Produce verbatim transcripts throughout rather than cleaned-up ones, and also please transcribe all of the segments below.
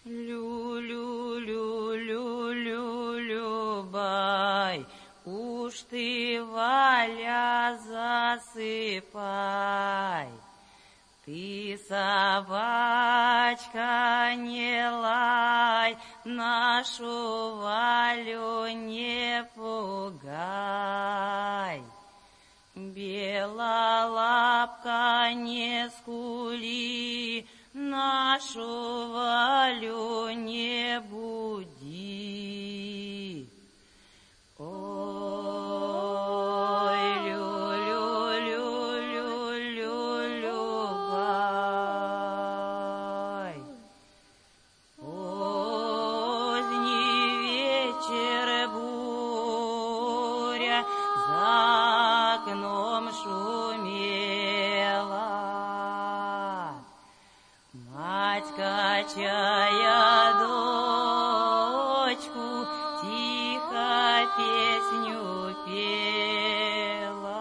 Лю-лю-лю-лю-лю-бай, уж ты, Валя, засыпай. Ты, собачка, не лай, нашу Валю не пугай. Белолапка, не скули, нашу Валю не буди. Ой, лю-лю-лю-лю-лю-лю-бай. Поздний вечер, буря за окном шумела. Мать, качая дочку, тихо песню пела.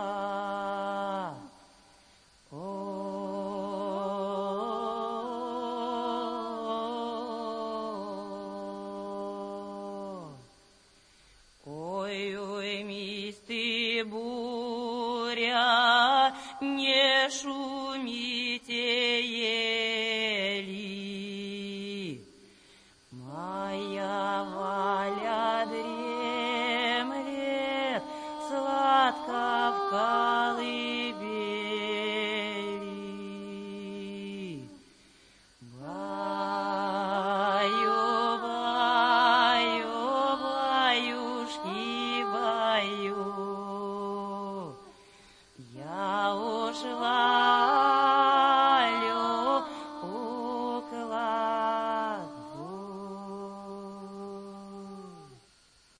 Ой-ой, мисс ты, буря, не шуми.